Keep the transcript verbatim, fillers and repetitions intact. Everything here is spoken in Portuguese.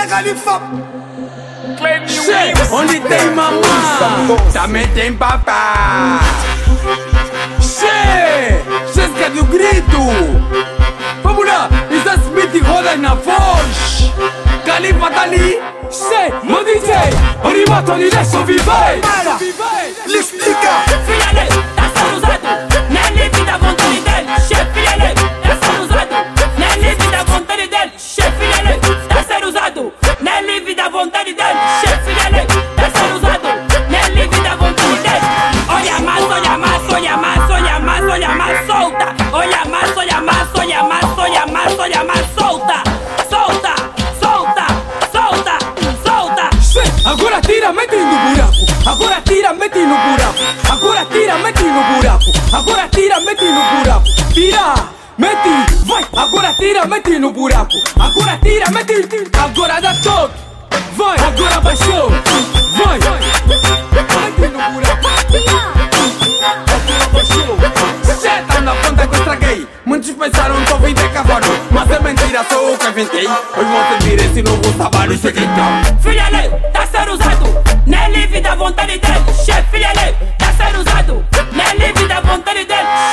Mia Khalifa. Onde tem mamá, também tem papá. Che, Jéssica do grito. Vamos lá, Isa Smith roda na voz. Khalifa tá ali. Che, meu D J, animato de deixa viver. Lhe explica. Filha dele, tá sendo usado. Não é livre da vontade dele. Che, filha dele, tá sendo usado. Não é livre da vontade dele. Che, filha dele, tá sendo usado. Não é livre da vontade dele. Che, filha dele, tá sendo usado. Não é livre da vontade dele. Olha mais, olha mais, olha mais, olha mais, olha mais, solta. Olha mais, olha mais, olha mais, olha mais, olha mais, solta. Solta, solta, solta, solta. Agora tira, mete no buraco. Agora tira, mete no buraco. Agora tira, mete no buraco. Agora tira, mete no buraco. Tira, mete, vai. Agora tira, mete no buraco. Agora tira, mete. Agora dá toque. Vai, agora baixou. Vai, mete no buraco. Agora baixou. Já tá na ponta que eu estraguei. Muitos pensaram que eu vim de cavalo, mas é mentira, sou eu que inventei. Hoje vou sentir esse novo sabor e cheguei então. Filha dele, tá sendo usado. Não é livre da vontade dele. Che, filha dele, tá sendo usado. Não é livre da vontade dele.